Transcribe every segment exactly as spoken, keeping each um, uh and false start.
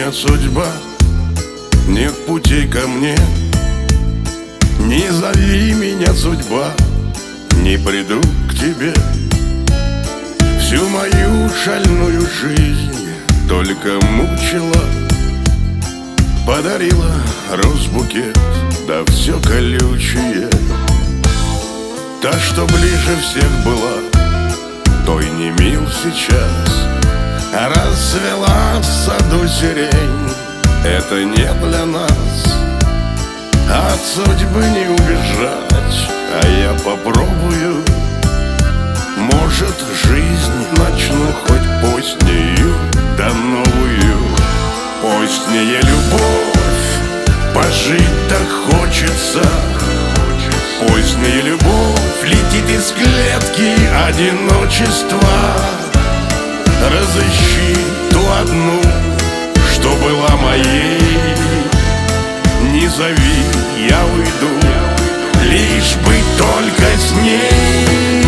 меня судьба, нет путей ко мне. Не зови меня, судьба, не приду к тебе. Всю мою шальную жизнь только мучила, подарила роз-букет, да все колючее. Та, что ближе всех была, той не мил сейчас. А расцвела в саду сирень, это не для нас. От судьбы не убежать, а я попробую. Может, жизнь начну хоть позднею, да новую. Поздняя любовь, пожить так хочется. Поздняя любовь летит из клетки одиночества. Разыщи ту одну, что была моей. Не зови, я уйду, лишь быть только с ней.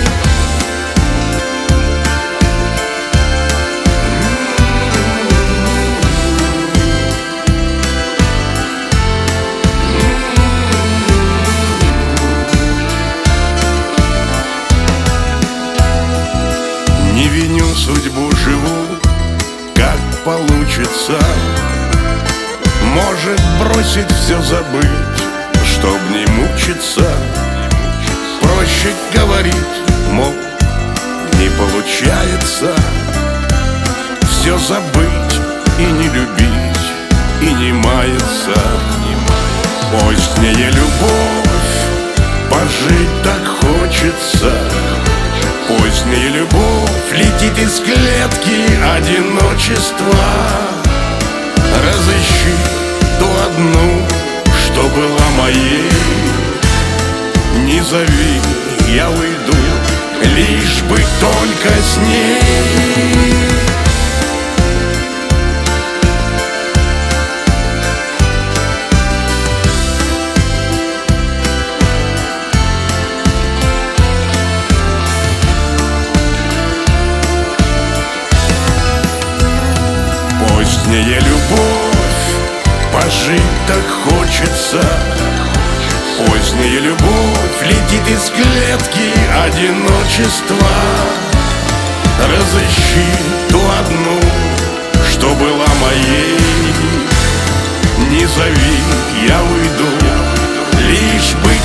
Не виню судьбу, живу, как получится. Может бросить все, забыть, чтоб не мучиться. Проще говорить, мол, не получается. Все забыть и не любить, и не маяться. Поздняя любовь, пожить так хочется. Поздняя любовь летит из клетки одиночества. Разыщи ту одну, что была моей. Не зови, я уйду, лишь быть только с ней. Поздняя любовь, пожить так хочется. Поздняя любовь летит из клетки одиночества. Разыщи ту одну, что была моей. Не зови, я уйду, лишь бы